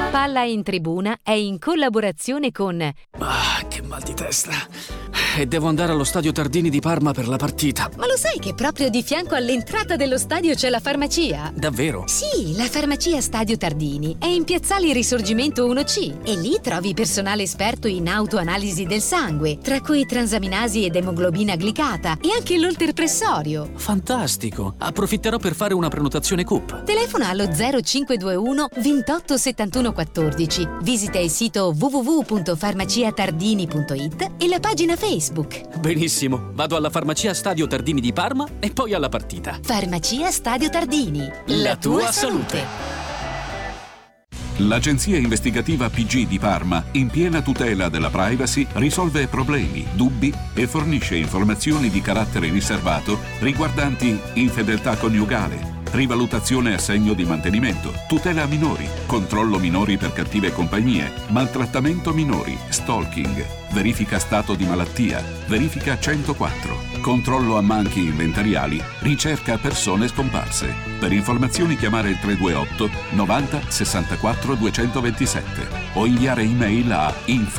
Palla in Tribuna è in collaborazione con... Ah, che mal di testa. E devo andare allo stadio Tardini di Parma per la partita. Ma lo sai che proprio di fianco all'entrata dello stadio c'è la farmacia? Davvero? Sì, la farmacia Stadio Tardini è in Piazzale Risorgimento 1C e lì trovi personale esperto in autoanalisi del sangue, tra cui transaminasi ed emoglobina glicata e anche l'olterpressorio. Fantastico! Approfitterò per fare una prenotazione CUP. Telefona allo 0521 28 71 14. Visita il sito www.farmaciatardini.it e la pagina Facebook. Benissimo, vado alla farmacia Stadio Tardini di Parma e poi alla partita. Farmacia Stadio Tardini. La tua salute. L'agenzia investigativa PG di Parma, in piena tutela della privacy, risolve problemi, dubbi e fornisce informazioni di carattere riservato riguardanti infedeltà coniugale, rivalutazione assegno di mantenimento, tutela minori, controllo minori per cattive compagnie, maltrattamento minori, stalking, verifica stato di malattia, verifica 104, controllo ammanchi inventariali, ricerca persone scomparse. Per informazioni chiamare il 328 90 64 227 o inviare email a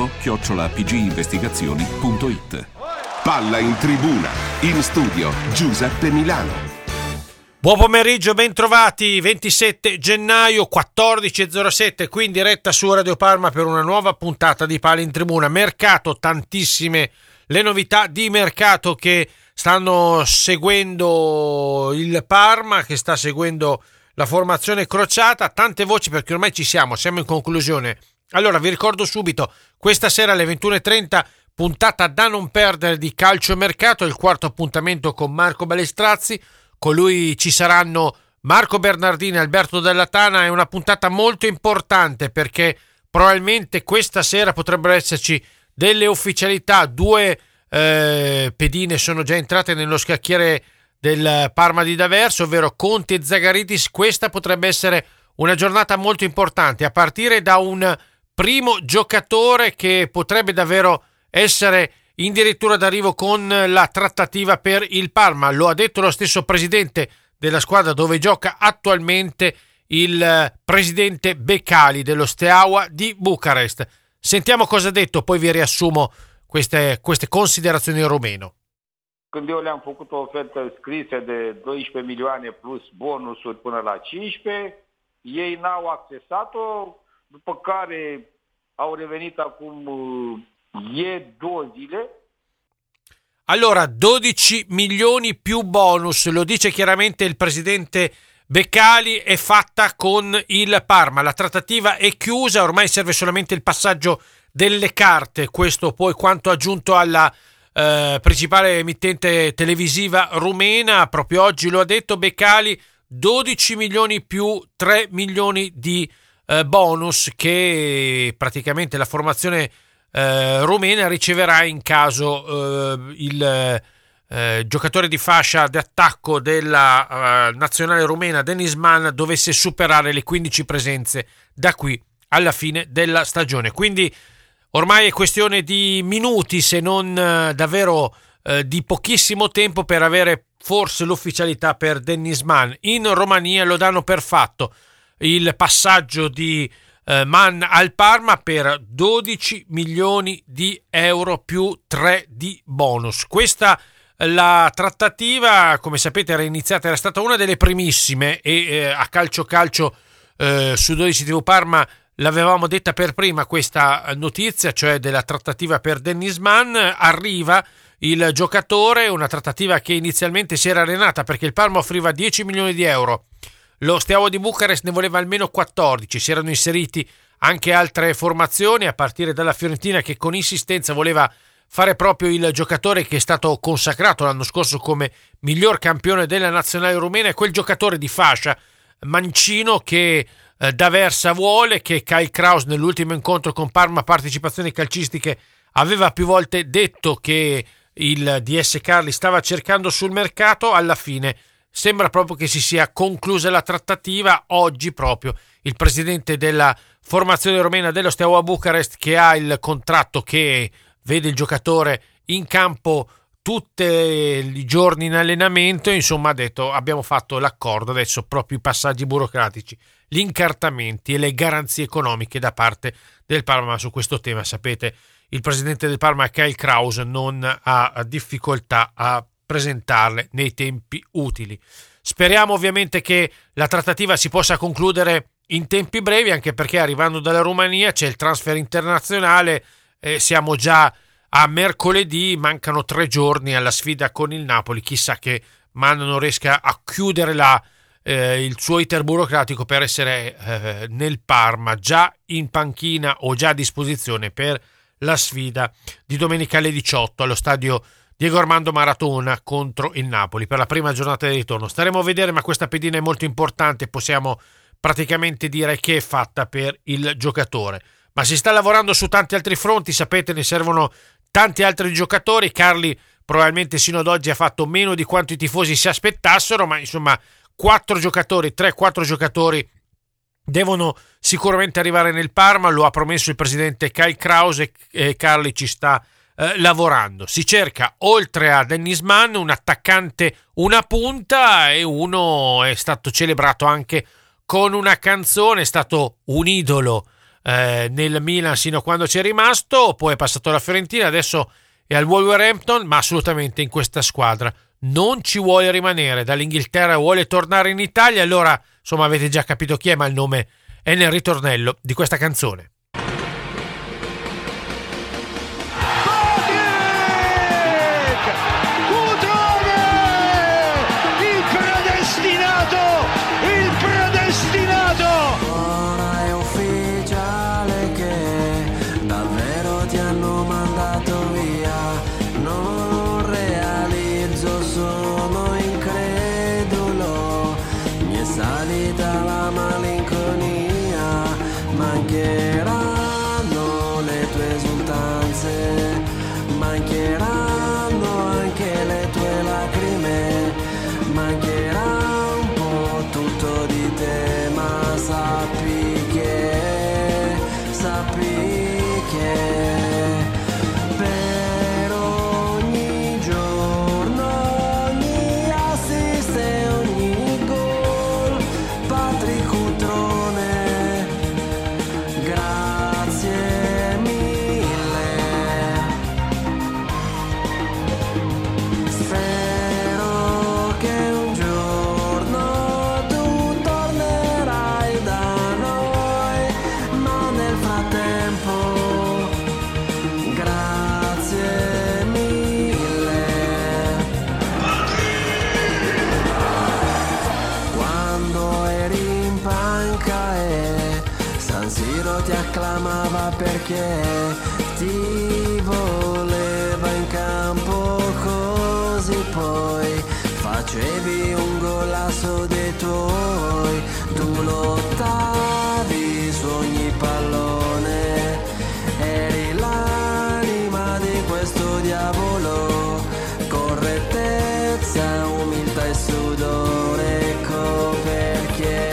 info@pginvestigazioni.it. Palla in Tribuna, in studio Giuseppe Milano. Buon pomeriggio, ben trovati, 27 gennaio 14.07, qui in diretta su Radio Parma per una nuova puntata di Palla in Tribuna. Mercato, tantissime le novità di mercato che stanno seguendo il Parma, che sta seguendo la formazione crociata, tante voci perché ormai siamo in conclusione. Allora vi ricordo subito, questa sera alle 21.30 puntata da non perdere di Calcio Mercato, il quarto appuntamento con Marco Balestrazzi. Con lui ci saranno Marco Bernardini e Alberto Della Tana. È una puntata molto importante perché probabilmente questa sera potrebbero esserci delle ufficialità. Due pedine sono già entrate nello scacchiere del Parma di D'Aversa, ovvero Conti e Zagaridis. Questa potrebbe essere una giornata molto importante, a partire da un primo giocatore che potrebbe davvero essere addirittura d'arrivo con la trattativa per il Parma. Lo ha detto lo stesso presidente della squadra dove gioca attualmente, il presidente Becali dello Steaua di Bucarest. Sentiamo cosa ha detto, poi vi riassumo queste considerazioni in rumeno. Când eu le-am făcut o ofertă scrisă de 12 milioane plus bonusuri până la 15, ei n-au accesat-o, după care au revenit acum due zile. Allora, 12 milioni più bonus, lo dice chiaramente il presidente Becali, è fatta con il Parma. La trattativa è chiusa, ormai serve solamente il passaggio delle carte. Questo poi quanto aggiunto alla principale emittente televisiva rumena. Proprio oggi lo ha detto Becali, 12 milioni più 3 milioni di bonus che praticamente la formazione rumena riceverà in caso il giocatore di fascia d'attacco della nazionale rumena Denis Man dovesse superare le 15 presenze da qui alla fine della stagione. Quindi ormai è questione di minuti, se non davvero di pochissimo tempo, per avere forse l'ufficialità per Denis Man. In Romania lo danno per fatto il passaggio di Man al Parma per 12 milioni di euro più 3 di bonus. Questa la trattativa, come sapete, era stata una delle primissime e a calcio su 12 TV Parma l'avevamo detta per prima questa notizia, cioè della trattativa per Denis Man. Arriva il giocatore, una trattativa che inizialmente si era arenata perché il Parma offriva 10 milioni di euro. Lo Steaua di Bucarest ne voleva almeno 14, si erano inseriti anche altre formazioni, a partire dalla Fiorentina che con insistenza voleva fare proprio il giocatore che è stato consacrato l'anno scorso come miglior campione della nazionale rumena, e quel giocatore di fascia mancino che D'Aversa vuole, che Kyle Kraus nell'ultimo incontro con Parma Partecipazioni Calcistiche aveva più volte detto che il DS Carli stava cercando sul mercato. Alla fine sembra proprio che si sia conclusa la trattativa. Oggi proprio il presidente della formazione romena dello Steaua Bucarest, che ha il contratto che vede il giocatore in campo tutti i giorni in allenamento, insomma ha detto: abbiamo fatto l'accordo, adesso proprio i passaggi burocratici gli incartamenti e le garanzie economiche da parte del Parma. Ma su questo tema, sapete, il presidente del Parma, Kyle Krause, non ha difficoltà a presentarle nei tempi utili. Speriamo ovviamente che la trattativa si possa concludere in tempi brevi, anche perché arrivando dalla Romania c'è il transfer internazionale, siamo già a mercoledì, mancano 3 giorni alla sfida con il Napoli. Chissà che Mann non riesca a chiudere il suo iter burocratico per essere nel Parma, già in panchina o già a disposizione per la sfida di domenica alle 18 allo stadio Diego Armando Maradona contro il Napoli per la prima giornata di ritorno. Staremo a vedere, ma questa pedina è molto importante, possiamo praticamente dire che è fatta per il giocatore. Ma si sta lavorando su tanti altri fronti, sapete, ne servono tanti altri giocatori. Carli probabilmente sino ad oggi ha fatto meno di quanto i tifosi si aspettassero, ma insomma 3-4 giocatori devono sicuramente arrivare nel Parma, lo ha promesso il presidente Kyle Krause e Carli ci sta lavorando. Si cerca, oltre a Dennis Mann, un attaccante, una punta, e uno è stato celebrato anche con una canzone, è stato un idolo nel Milan sino a quando c'è rimasto, poi è passato alla Fiorentina, adesso è al Wolverhampton, ma assolutamente in questa squadra non ci vuole rimanere. Dall'Inghilterra vuole tornare in Italia, allora insomma avete già capito chi è, ma il nome è nel ritornello di questa canzone. Perché ti voleva in campo, così poi facevi un golasso dei tuoi, tu lottavi su ogni pallone, eri l'anima di questo diavolo, correttezza, umiltà e sudore, ecco perché.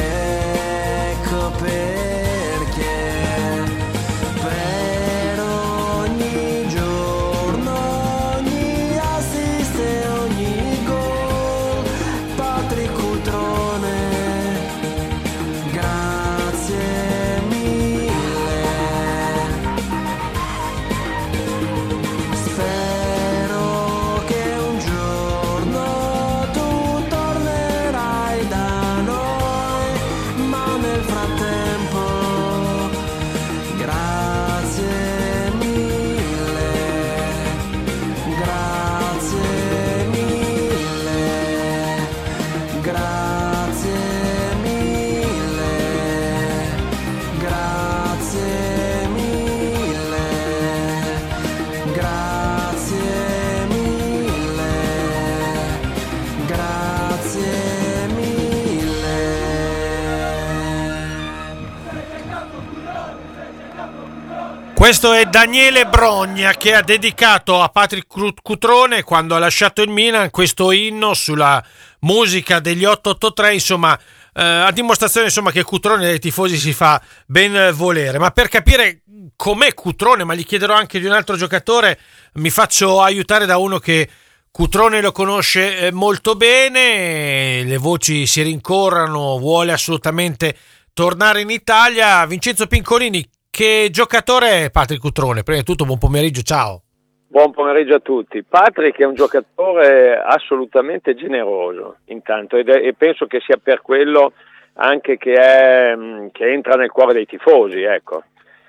Questo è Daniele Brogna che ha dedicato a Patrick Cutrone quando ha lasciato il Milan questo inno sulla musica degli 883, insomma a dimostrazione insomma che Cutrone dai tifosi si fa ben volere. Ma per capire com'è Cutrone, ma gli chiederò anche di un altro giocatore, mi faccio aiutare da uno che Cutrone lo conosce molto bene, le voci si rincorrono, vuole assolutamente tornare in Italia. Vincenzo Pincolini, che giocatore è Patrick Cutrone? Prima di tutto buon pomeriggio, ciao. Buon pomeriggio a tutti. Patrick è un giocatore assolutamente generoso, intanto, e penso che sia per quello anche che entra nel cuore dei tifosi, ecco.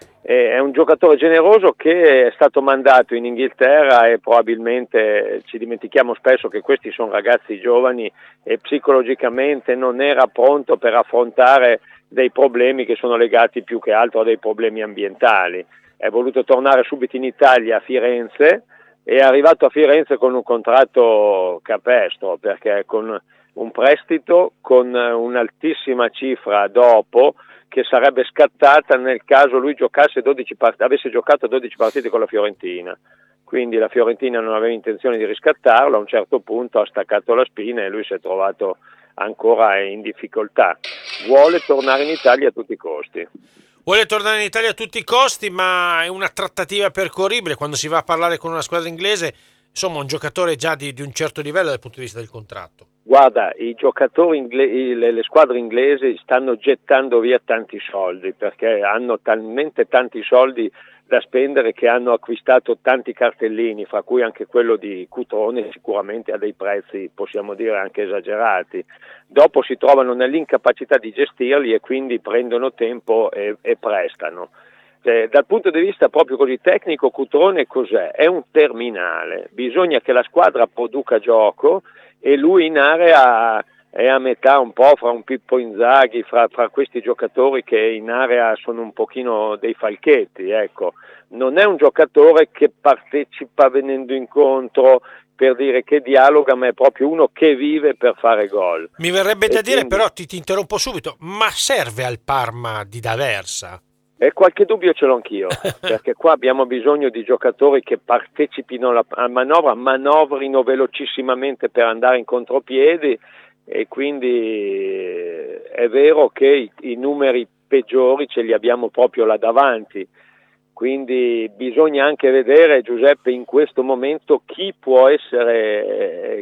È un giocatore generoso che è stato mandato in Inghilterra e probabilmente ci dimentichiamo spesso che questi sono ragazzi giovani e psicologicamente non era pronto per affrontare dei problemi che sono legati più che altro a dei problemi ambientali. È voluto tornare subito in Italia, a Firenze, e è arrivato a Firenze con un contratto capestro, perché con un prestito con un'altissima cifra dopo, che sarebbe scattata nel caso lui avesse giocato 12 partite con la Fiorentina. Quindi la Fiorentina non aveva intenzione di riscattarlo, a un certo punto ha staccato la spina e lui si è trovato ancora in difficoltà. Vuole tornare in Italia a tutti i costi. Vuole tornare in Italia a tutti i costi, ma è una trattativa percorribile quando si va a parlare con una squadra inglese. Insomma, un giocatore già di un certo livello dal punto di vista del contratto. Guarda, i giocatori le squadre inglesi stanno gettando via tanti soldi, perché hanno talmente tanti soldi da spendere che hanno acquistato tanti cartellini, fra cui anche quello di Cutrone, sicuramente a dei prezzi, possiamo dire, anche esagerati. Dopo si trovano nell'incapacità di gestirli e quindi prendono tempo e prestano. Dal punto di vista proprio così tecnico, Cutrone cos'è? È un terminale, bisogna che la squadra produca gioco e lui in area è a metà un po' fra un Pippo Inzaghi, fra questi giocatori che in area sono un pochino dei falchetti, ecco. Non è un giocatore che partecipa venendo incontro per dire che dialoga, ma è proprio uno che vive per fare gol. Mi verrebbe da dire, però ti interrompo subito, ma serve al Parma di D'Aversa? E qualche dubbio ce l'ho anch'io, perché qua abbiamo bisogno di giocatori che partecipino alla manovra, manovrino velocissimamente per andare in contropiedi, e quindi è vero che i numeri peggiori ce li abbiamo proprio là davanti, quindi bisogna anche vedere, Giuseppe, in questo momento chi può essere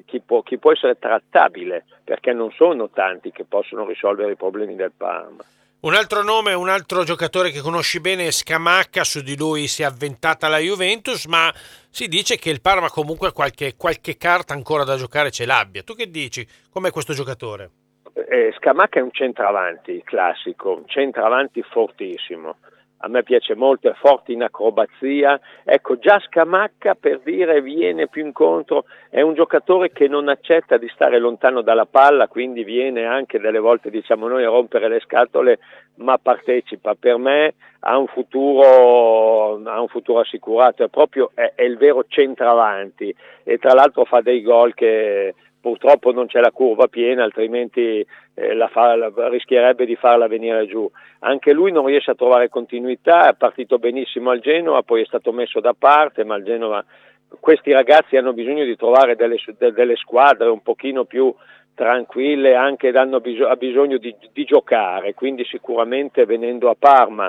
trattabile, perché non sono tanti che possono risolvere i problemi del Parma. Un altro nome, un altro giocatore che conosci bene è Scamacca, su di lui si è avventata la Juventus, ma si dice che il Parma comunque qualche carta ancora da giocare ce l'abbia. Tu che dici? Com'è questo giocatore? Scamacca è un centravanti classico, un centravanti fortissimo. A me piace molto, è forte in acrobazia. Ecco, già Scamacca, per dire, viene più incontro, è un giocatore che non accetta di stare lontano dalla palla, quindi viene anche delle volte, diciamo noi, a rompere le scatole, ma partecipa. Per me ha un futuro assicurato, è il vero centravanti, e tra l'altro fa dei gol che purtroppo non c'è la curva piena, altrimenti rischierebbe di farla venire giù. Anche lui non riesce a trovare continuità, è partito benissimo al Genoa, poi è stato messo da parte, ma il Genoa, questi ragazzi hanno bisogno di trovare delle squadre un pochino più tranquille, anche hanno bisogno di giocare, quindi sicuramente venendo a Parma,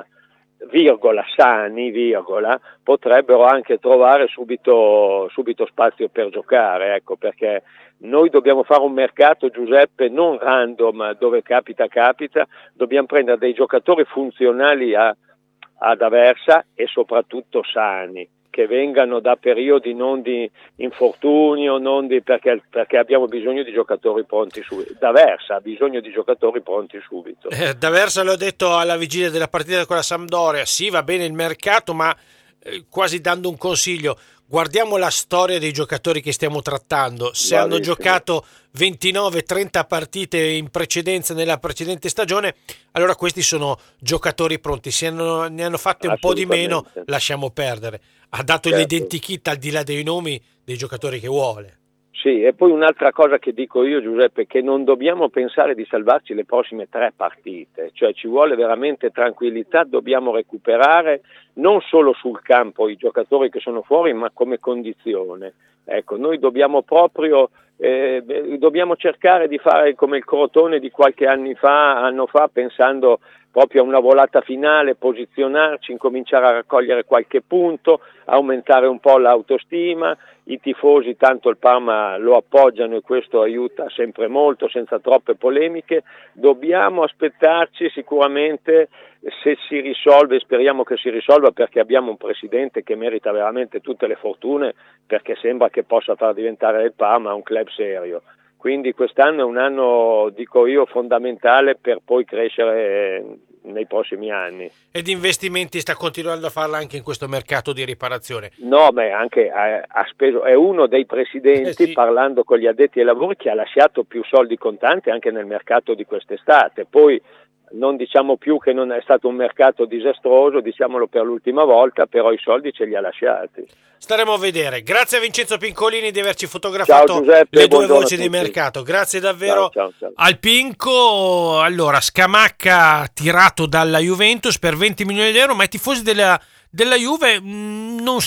sani, potrebbero anche trovare subito spazio per giocare, ecco, perché noi dobbiamo fare un mercato, Giuseppe, non random, dove capita, dobbiamo prendere dei giocatori funzionali ad Aversa e soprattutto sani, che vengano da periodi non di infortunio, perché abbiamo bisogno di giocatori pronti subito. D'Aversa ha bisogno di giocatori pronti subito. D'Aversa l'ho detto alla vigilia della partita con la Sampdoria, sì, va bene il mercato, ma quasi dando un consiglio, guardiamo la storia dei giocatori che stiamo trattando. Se hanno giocato 29-30 partite in precedenza nella precedente stagione, allora questi sono giocatori pronti. Se ne hanno fatte un po' di meno, lasciamo perdere. Ha dato l'identikit, al di là dei nomi, dei giocatori che vuole. Sì, e poi un'altra cosa che dico io, Giuseppe, che non dobbiamo pensare di salvarci le prossime 3 partite, cioè ci vuole veramente tranquillità, dobbiamo recuperare non solo sul campo i giocatori che sono fuori, ma come condizione. Ecco, noi dobbiamo proprio dobbiamo cercare di fare come il Crotone di qualche anno fa, pensando proprio a una volata finale, posizionarci, incominciare a raccogliere qualche punto, aumentare un po' l'autostima. I tifosi tanto il Parma lo appoggiano e questo aiuta sempre molto, senza troppe polemiche. Dobbiamo aspettarci sicuramente, se si risolve, speriamo che si risolva, perché abbiamo un presidente che merita veramente tutte le fortune, perché sembra che possa far diventare il Parma un club serio. Quindi quest'anno è un anno, dico io, fondamentale per poi crescere nei prossimi anni. E di investimenti sta continuando a farla anche in questo mercato di riparazione? No, ma anche ha speso, è uno dei presidenti, sì, parlando con gli addetti ai lavori, che ha lasciato più soldi contanti anche nel mercato di quest'estate. Poi non diciamo più che non è stato un mercato disastroso, diciamolo per l'ultima volta, però i soldi ce li ha lasciati. Staremo a vedere. Grazie a Vincenzo Pincolini di averci fotografato Giuseppe, le due voci di mercato. Grazie davvero. Ciao. Al Pinco. Allora, Scamacca tirato dalla Juventus per 20 milioni di euro, ma i tifosi della Juve non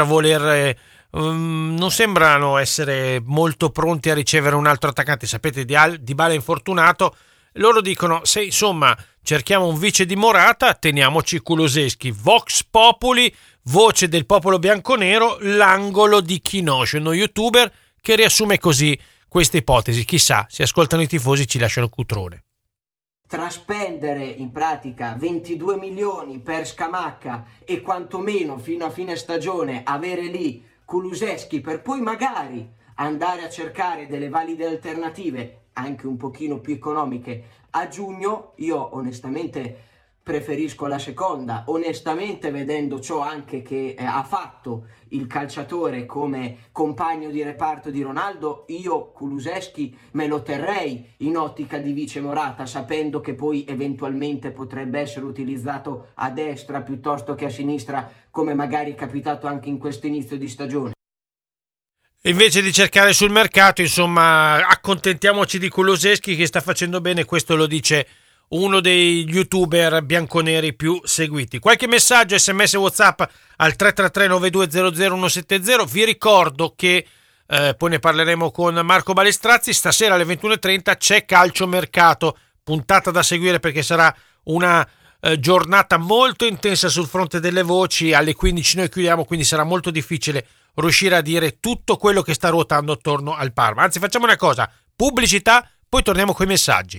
sembrano essere molto pronti a ricevere un altro attaccante. Sapete, Dybala è infortunato. Loro dicono: se insomma cerchiamo un vice di Morata, teniamoci Kulusevski. Vox Populi, voce del popolo bianconero, l'angolo di Chinoscio, uno youtuber che riassume così questa ipotesi. Chissà, se ascoltano i tifosi ci lasciano cutrone. Traspendere in pratica 22 milioni per Scamacca e quantomeno fino a fine stagione avere lì Kulusevski per poi magari andare a cercare delle valide alternative anche un pochino più economiche a giugno, io onestamente preferisco la seconda, onestamente vedendo ciò anche che ha fatto il calciatore come compagno di reparto di Ronaldo. Io Kulusevski me lo terrei in ottica di vice Morata, sapendo che poi eventualmente potrebbe essere utilizzato a destra piuttosto che a sinistra, come magari è capitato anche in questo inizio di stagione. Invece di cercare sul mercato, insomma, accontentiamoci di Kulusevski che sta facendo bene. Questo lo dice uno dei youtuber bianconeri più seguiti. Qualche messaggio, sms e WhatsApp al 333 9200 170. Vi ricordo che poi ne parleremo con Marco Balestrazzi. Stasera alle 21:30 c'è calciomercato, puntata da seguire perché sarà una giornata molto intensa sul fronte delle voci. Alle 15 noi chiudiamo, quindi sarà molto difficile riuscire a dire tutto quello che sta ruotando attorno al Parma. Anzi, facciamo una cosa: pubblicità, poi torniamo coi messaggi.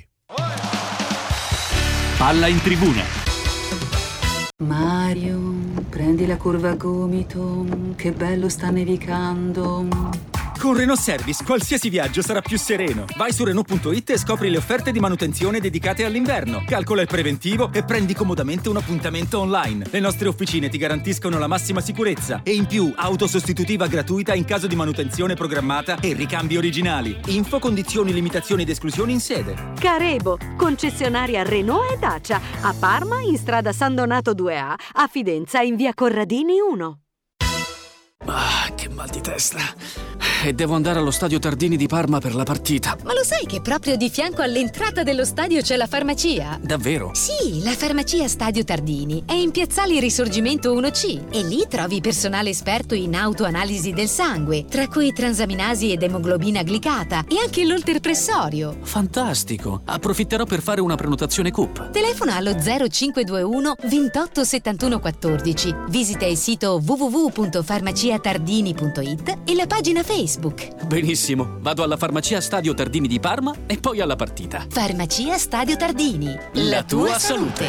Palla in tribuna. Mario, prendi la curva a gomito, che bello sta nevicando. Con Renault Service qualsiasi viaggio sarà più sereno. Vai su Renault.it e scopri le offerte di manutenzione dedicate all'inverno. Calcola il preventivo e prendi comodamente un appuntamento online. Le nostre officine ti garantiscono la massima sicurezza e in più auto sostitutiva gratuita in caso di manutenzione programmata e ricambi originali. Info, condizioni, limitazioni ed esclusioni in sede. Carebo, concessionaria Renault e Dacia. A Parma in strada San Donato 2A, a Fidenza in via Corradini 1. Ah, che mal di testa. E devo andare allo stadio Tardini di Parma per la partita. Ma lo sai che proprio di fianco all'entrata dello stadio c'è la farmacia? Davvero? Sì, la farmacia Stadio Tardini è in piazzale Risorgimento 1C e lì trovi personale esperto in autoanalisi del sangue, tra cui transaminasi ed emoglobina glicata e anche l'olterpressorio. Fantastico! Approfitterò per fare una prenotazione CUP. Telefona allo 0521 28 71 14. Visita il sito www.farmaciatardini.it e la pagina Facebook. Benissimo, vado alla farmacia Stadio Tardini di Parma e poi alla partita. Farmacia Stadio Tardini, la tua salute.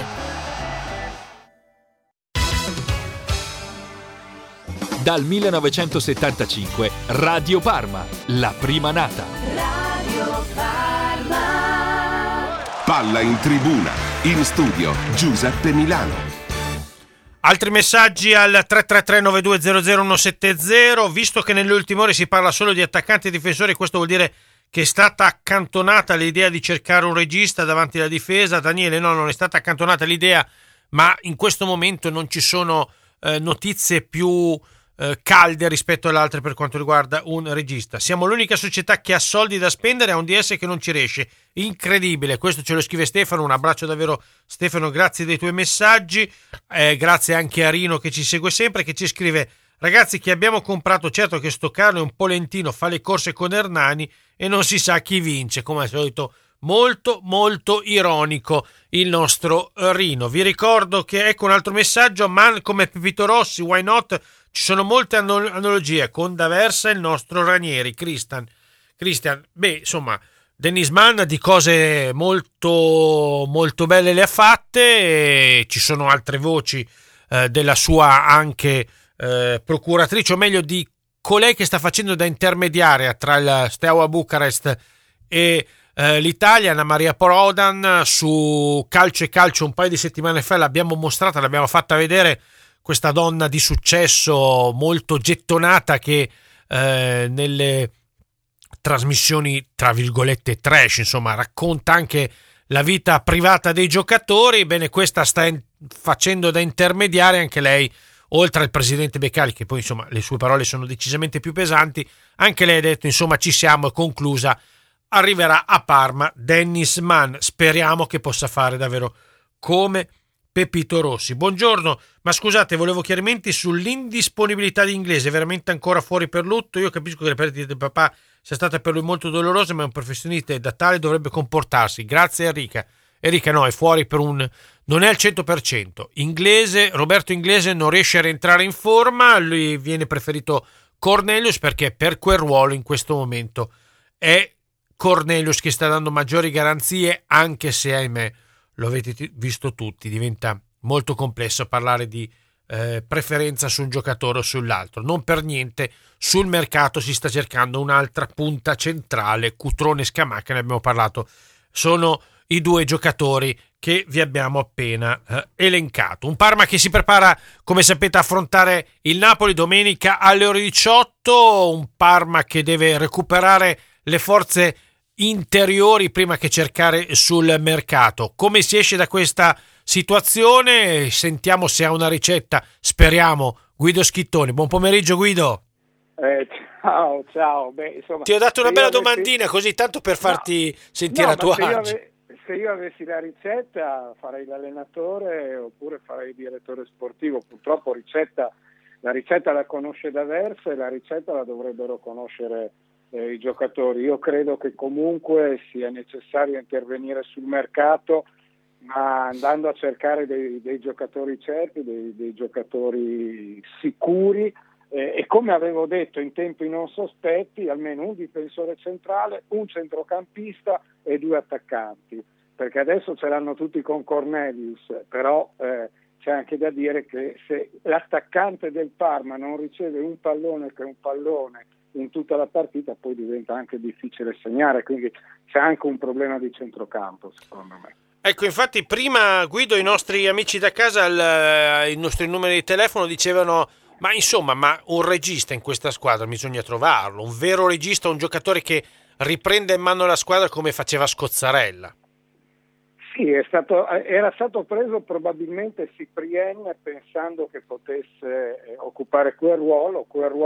Dal 1975 Radio Parma, la prima nata. Radio Parma. Palla in tribuna, in studio Giuseppe Milano. Altri messaggi al 333-9200-170. Visto che nelle ultime ore si parla solo di attaccanti e difensori, questo vuol dire che è stata accantonata l'idea di cercare un regista davanti alla difesa. Daniele, no, non è stata accantonata l'idea, ma in questo momento non ci sono notizie più calde rispetto alle altre per quanto riguarda un regista. Siamo l'unica società che ha soldi da spendere a un DS che non ci riesce. Incredibile, questo ce lo scrive Stefano. Un abbraccio davvero Stefano, grazie dei tuoi messaggi, grazie anche a Rino che ci segue sempre, che ci scrive: ragazzi, che abbiamo comprato, certo che sto Carlo è un po' lentino, fa le corse con Hernani e non si sa chi vince, come al solito molto molto ironico il nostro Rino. Vi ricordo che ecco un altro messaggio: Man come Pepito Rossi, why not? Ci sono molte analogie con D'Aversa e il nostro Ranieri. Christian, beh, insomma, Dennis Mann di cose molto molto belle le ha fatte, e ci sono altre voci della sua anche procuratrice, o meglio di colei che sta facendo da intermediaria tra il Steaua Bucarest e l'Italia, Anna Maria Prodan. Su Calcio e Calcio un paio di settimane fa l'abbiamo mostrata, l'abbiamo fatta vedere, questa donna di successo molto gettonata che nelle trasmissioni tra virgolette trash, insomma, racconta anche la vita privata dei giocatori. Bene, questa sta facendo da intermediaria anche lei, oltre al presidente Beccali, che poi insomma le sue parole sono decisamente più pesanti. Anche lei ha detto insomma ci siamo, è conclusa, arriverà a Parma Dennis Mann. Speriamo che possa fare davvero come Pepito Rossi. Buongiorno, ma scusate, volevo chiarimenti sull'indisponibilità di Inglese, veramente ancora fuori per lutto. Io capisco che la perdita del papà sia stata per lui molto dolorosa, ma è un professionista e da tale dovrebbe comportarsi. Grazie Enrica, no, è fuori per non è al 100%. Inglese, Roberto Inglese non riesce a rientrare in forma, lui viene preferito Cornelius perché per quel ruolo in questo momento è Cornelius che sta dando maggiori garanzie, anche se ahimè, lo avete visto tutti, diventa molto complesso parlare di preferenza su un giocatore o sull'altro. Non per niente sul mercato si sta cercando un'altra punta centrale. Cutrone e Scamacca, ne abbiamo parlato, sono i due giocatori che vi abbiamo appena elencato. Un Parma che si prepara, come sapete, a affrontare il Napoli domenica alle ore 18, un Parma che deve recuperare le forze interiori prima che cercare sul mercato. Come si esce da questa situazione? Sentiamo se ha una ricetta, speriamo, Guido Schittoni. Buon pomeriggio Guido. Ciao. Beh, insomma, ti ho dato una bella domandina così tanto per farti sentire a tuo agio. Se io avessi la ricetta farei l'allenatore oppure farei il direttore sportivo. Purtroppo la ricetta la conosce D'Aversa e la ricetta la dovrebbero conoscere i giocatori. Io credo che comunque sia necessario intervenire sul mercato, ma andando a cercare dei giocatori certi, dei giocatori sicuri, e come avevo detto in tempi non sospetti, almeno un difensore centrale, un centrocampista e 2 attaccanti, perché adesso ce l'hanno tutti con Cornelius, però c'è anche da dire che se l'attaccante del Parma non riceve un pallone in tutta la partita, poi diventa anche difficile segnare, quindi c'è anche un problema di centrocampo secondo me. Ecco, infatti prima Guido, i nostri amici da casa, i nostri numeri di telefono dicevano ma un regista in questa squadra bisogna trovarlo, un vero regista, un giocatore che riprende in mano la squadra come faceva Scozzarella. Sì, era stato preso probabilmente Ciprien pensando che potesse occupare quel ruolo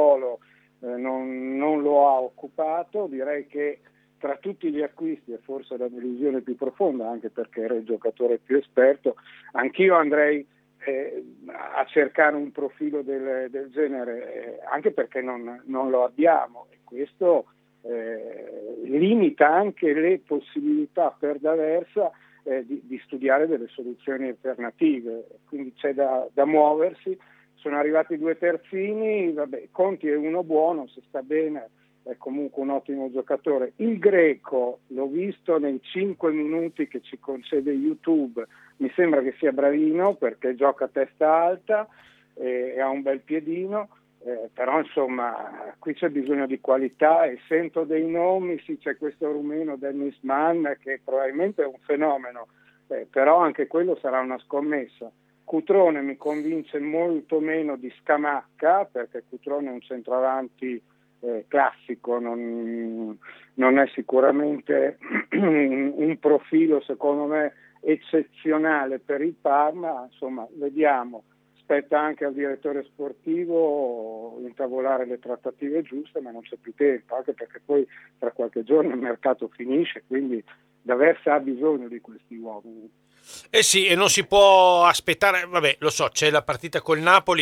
non lo ha occupato. Direi che tra tutti gli acquisti è forse la delusione più profonda, anche perché era il giocatore più esperto. Anch'io andrei a cercare un profilo del genere, anche perché non lo abbiamo, e questo limita anche le possibilità per D'Aversa di studiare delle soluzioni alternative, quindi c'è da muoversi. Sono arrivati 2 terzini, Conti è uno buono, se sta bene è comunque un ottimo giocatore. Il Greco, l'ho visto nei 5 minuti che ci concede YouTube, mi sembra che sia bravino perché gioca a testa alta e ha un bel piedino, però insomma qui c'è bisogno di qualità e sento dei nomi. Sì, c'è questo rumeno Dennis Mann che probabilmente è un fenomeno, però anche quello sarà una scommessa. Cutrone mi convince molto meno di Scamacca, perché Cutrone è un centravanti classico, non è sicuramente un profilo secondo me eccezionale per il Parma. Insomma, vediamo, spetta anche al direttore sportivo intavolare le trattative giuste, ma non c'è più tempo, anche perché poi tra qualche giorno il mercato finisce, quindi D'Aversa ha bisogno di questi uomini. Sì, e non si può aspettare, lo so, c'è la partita col Napoli,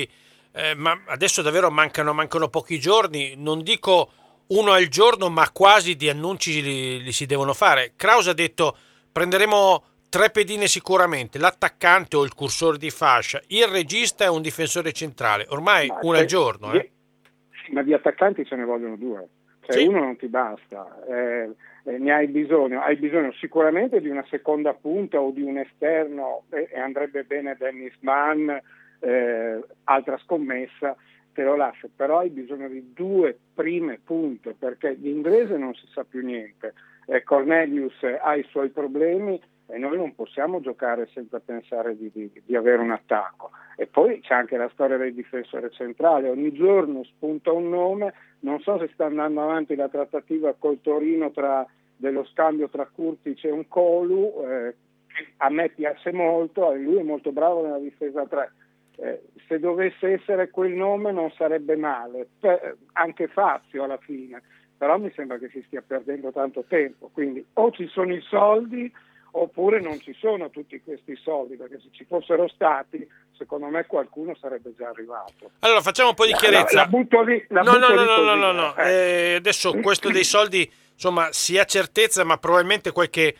ma adesso davvero mancano pochi giorni, non dico uno al giorno, ma quasi di annunci li si devono fare. Kraus ha detto: prenderemo 3 pedine sicuramente, l'attaccante o il cursore di fascia, il regista e un difensore centrale, ormai uno al giorno. Sì, ma di attaccanti ce ne vogliono 2, cioè sì. Uno non ti basta, ne hai bisogno sicuramente di una seconda punta o di un esterno, e andrebbe bene Dennis Mann, altra scommessa, te lo lascio, però hai bisogno di 2 prime punte, perché di inglese non si sa più niente. Cornelius ha i suoi problemi e noi non possiamo giocare senza pensare di avere un attacco. E poi c'è anche la storia del difensore centrale, ogni giorno spunta un nome, non so se sta andando avanti la trattativa col Torino dello scambio tra Kurtic e N'Koulou, che a me piace molto, e lui è molto bravo nella difesa 3. Se dovesse essere quel nome non sarebbe male, anche Fazio alla fine, però mi sembra che si stia perdendo tanto tempo, quindi o ci sono i soldi oppure non ci sono tutti questi soldi, perché se ci fossero stati secondo me qualcuno sarebbe già arrivato. Allora facciamo un po' di chiarezza. La butto lì. No. Adesso questo dei soldi, insomma, si ha certezza, ma probabilmente qualche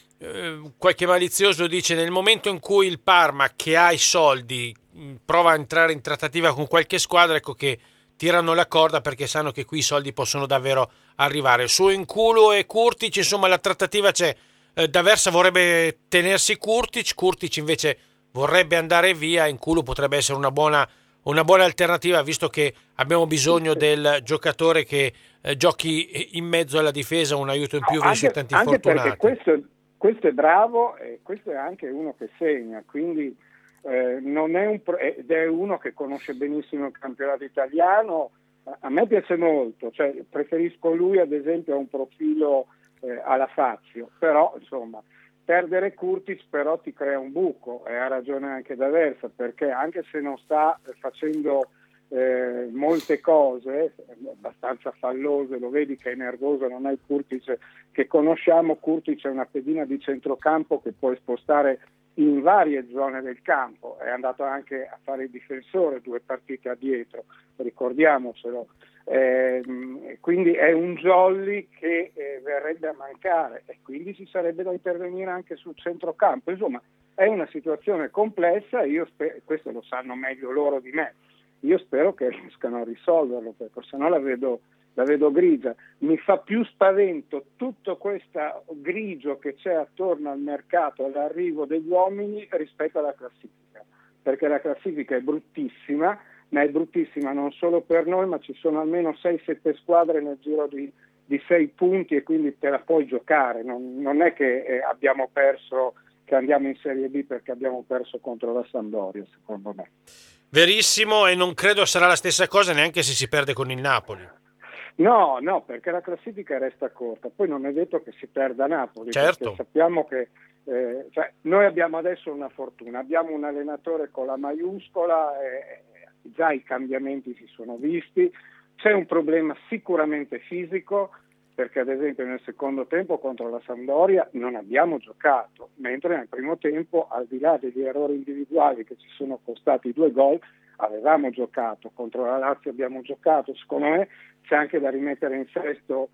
malizioso dice: nel momento in cui il Parma, che ha i soldi, prova a entrare in trattativa con qualche squadra, ecco che tirano la corda, perché sanno che qui i soldi possono davvero arrivare. Su N'Koulou e Kurtic, insomma, la trattativa c'è. D'Aversa vorrebbe tenersi Kurtic invece vorrebbe andare via. N'Koulou potrebbe essere una buona alternativa, visto che abbiamo bisogno del giocatore che giochi in mezzo alla difesa, un aiuto in più verso i tanti infortunati. Perché questo è bravo e questo è anche uno che segna, quindi non è ed è uno che conosce benissimo il campionato italiano. A me piace molto, cioè preferisco lui ad esempio a un profilo alla Fazio, però insomma perdere Kurtic però ti crea un buco, e ha ragione anche D'Aversa, perché anche se non sta facendo molte cose abbastanza fallose, lo vedi che è nervoso, non è il Kurtic che conosciamo. Kurtic è una pedina di centrocampo che puoi spostare in varie zone del campo, è andato anche a fare il difensore 2 partite addietro, ricordiamocelo. Quindi è un jolly che verrebbe a mancare, e quindi ci sarebbe da intervenire anche sul centrocampo. Insomma, è una situazione complessa, questo lo sanno meglio loro di me, io spero che riescano a risolverlo, perché se no la vedo grigia. Mi fa più spavento tutto questo grigio che c'è attorno al mercato, all'arrivo degli uomini, rispetto alla classifica, perché la classifica è bruttissima, ma è bruttissima non solo per noi, ma ci sono almeno 6-7 squadre nel giro di 6 punti, e quindi te la puoi giocare. Non è che abbiamo perso, che andiamo in Serie B perché abbiamo perso contro la Sampdoria, secondo me. Verissimo, e non credo sarà la stessa cosa neanche se si perde con il Napoli. No, perché la classifica resta corta, poi non è detto che si perda Napoli, certo. Perché sappiamo che noi abbiamo adesso una fortuna, abbiamo un allenatore con la maiuscola, già i cambiamenti si sono visti, c'è un problema sicuramente fisico, perché ad esempio nel secondo tempo contro la Sampdoria non abbiamo giocato, mentre nel primo tempo, al di là degli errori individuali che ci sono costati 2 gol, avevamo giocato. Contro la Lazio abbiamo giocato. Secondo me c'è anche da rimettere in sesto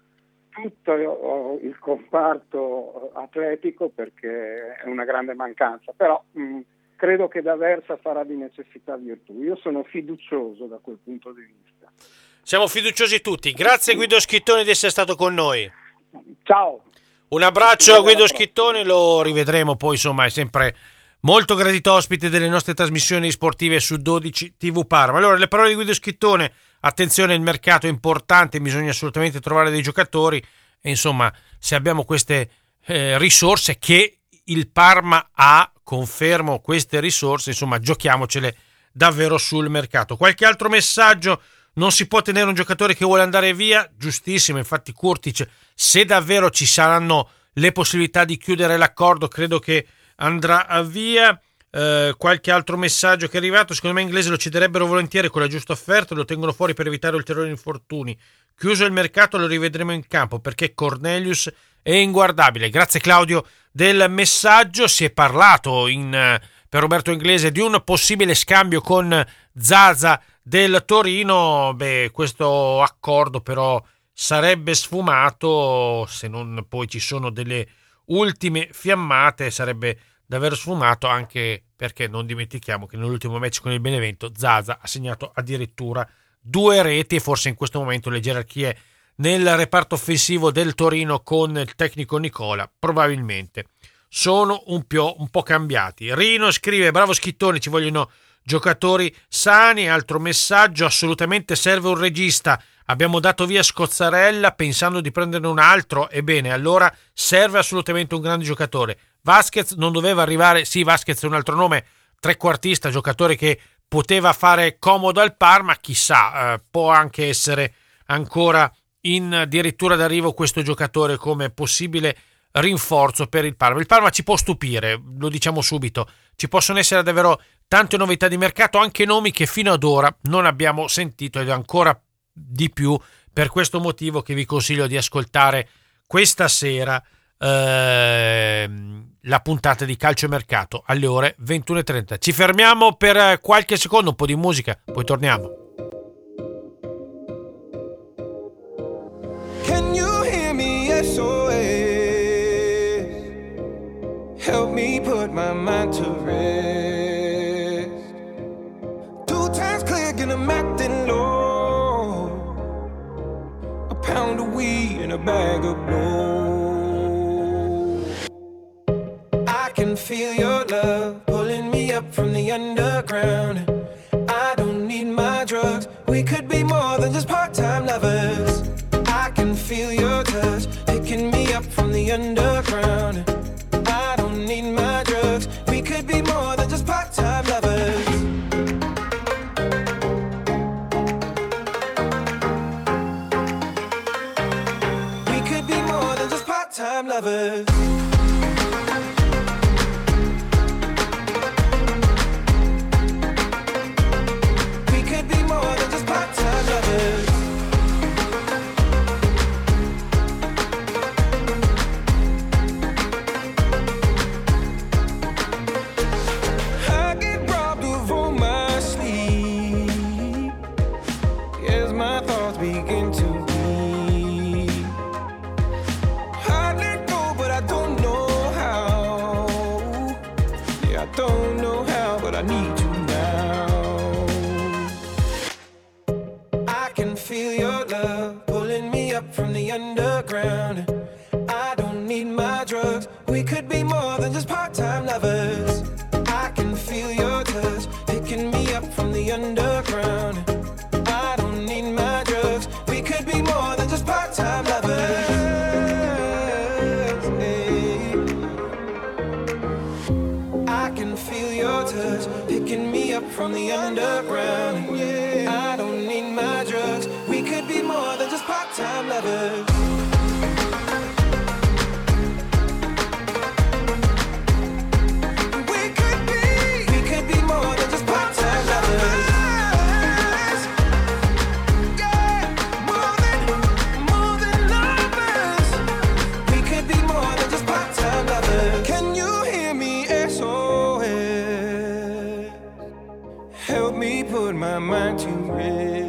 tutto il comparto atletico, perché è una grande mancanza, però credo che D'Aversa farà di necessità virtù. Io sono fiducioso da quel punto di vista. Siamo fiduciosi tutti. Grazie Guido Schittoni di essere stato con noi. Ciao. Un abbraccio a Guido Schittoni, lo rivedremo poi, insomma è sempre molto gradito ospite delle nostre trasmissioni sportive su 12 TV Parma. Allora, le parole di Guido Schittoni: attenzione, il mercato è importante, bisogna assolutamente trovare dei giocatori, e insomma se abbiamo queste risorse che il Parma ha, confermo queste risorse, insomma giochiamocele davvero sul mercato. Qualche altro messaggio? Non si può tenere un giocatore che vuole andare via, giustissimo, infatti Kurtic, se davvero ci saranno le possibilità di chiudere l'accordo, credo che andrà via. Qualche altro messaggio che è arrivato: secondo me inglesi lo cederebbero volentieri con la giusta offerta, lo tengono fuori per evitare ulteriori infortuni. Chiuso il mercato lo rivedremo in campo, perché Cornelius è inguardabile. Grazie Claudio del messaggio. Si è parlato per Roberto Inglese di un possibile scambio con Zaza del Torino. Questo accordo però sarebbe sfumato, se non poi ci sono delle ultime fiammate, sarebbe davvero sfumato, anche perché non dimentichiamo che nell'ultimo match con il Benevento Zaza ha segnato addirittura 2 reti, e forse in questo momento le gerarchie nel reparto offensivo del Torino con il tecnico Nicola probabilmente sono un po' cambiati. Rino scrive: bravo Schittoni, ci vogliono giocatori sani. Altro messaggio: assolutamente serve un regista, abbiamo dato via Scozzarella pensando di prenderne un altro, ebbene allora serve assolutamente un grande giocatore. Vasquez non doveva arrivare, sì, Vasquez è un altro nome, trequartista, giocatore che poteva fare comodo al Parma, chissà, può anche essere ancora in addirittura d'arrivo questo giocatore come possibile rinforzo per il Parma. Il Parma ci può stupire, lo diciamo subito, ci possono essere davvero tante novità di mercato, anche nomi che fino ad ora non abbiamo sentito, ed ancora di più per questo motivo che vi consiglio di ascoltare questa sera la puntata di Calciomercato alle ore 21:30. Ci fermiamo per qualche secondo, un po' di musica, poi torniamo. Can you hear me? SOS. Help me put my mind to rest. 2 times click and I'm acting low. A pound of weed and a bag of blow. I can feel your love pulling me up from the underground. I don't need my drugs. We could be more than just part-time lovers. I can feel your touch picking me up from the underground. I don't need my drugs. We could be more than just part-time lovers. We could be more than just part-time lovers. We could be more than just part-time lovers. From the underground, I don't need my drugs. We could be more than just part-time lovers. I can feel your touch picking me up from the underground. I don't need my drugs. We could be more than just part-time lovers. Hey. I can feel your touch picking me up from the underground. Yeah. I don't need my drugs. We could be more than just part-time lovers. We could be more than just part-time lovers. Yeah, more than lovers. We could be more than just part-time lovers. Can you hear me? SOS. Help me put my mind to rest.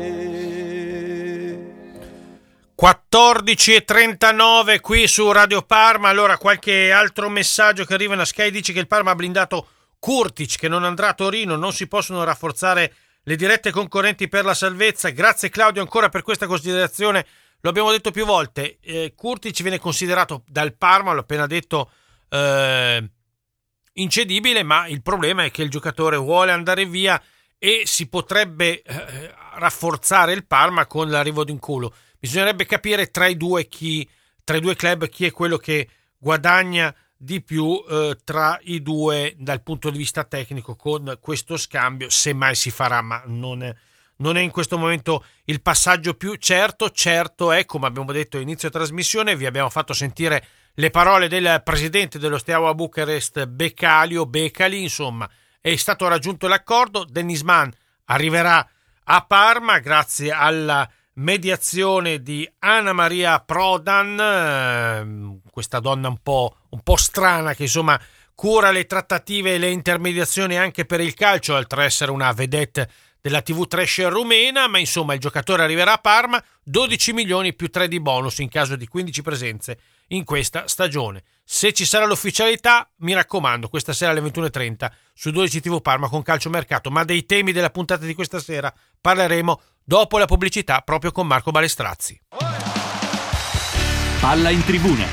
14:39 qui su Radio Parma. Allora, qualche altro messaggio che arriva da Sky dice che il Parma ha blindato Kurtic, che non andrà a Torino, non si possono rafforzare le dirette concorrenti per la salvezza. Grazie Claudio ancora per questa considerazione, lo abbiamo detto più volte, Kurtic viene considerato dal Parma, l'ho appena detto, incedibile, ma il problema è che il giocatore vuole andare via e si potrebbe rafforzare il Parma con l'arrivo di N'Koulou. Bisognerebbe capire tra i due club chi è quello che guadagna di più tra i due dal punto di vista tecnico con questo scambio, se mai si farà, ma non è in questo momento il passaggio più certo. Certo è, come abbiamo detto all'inizio trasmissione, vi abbiamo fatto sentire le parole del presidente dello Steaua Bucarest Becali, insomma è stato raggiunto l'accordo. Dennis Mann arriverà a Parma grazie alla mediazione di Anna Maria Prodan, questa donna un po' strana che insomma cura le trattative e le intermediazioni anche per il calcio, oltre a essere una vedette della TV trash rumena, ma insomma il giocatore arriverà a Parma, 12 milioni più 3 di bonus in caso di 15 presenze in questa stagione. Se ci sarà l'ufficialità, mi raccomando, questa sera alle 21.30 su 12 TV Parma con Calcio Mercato, ma dei temi della puntata di questa sera parleremo dopo la pubblicità proprio con Marco Balestrazzi. Palla in tribuna.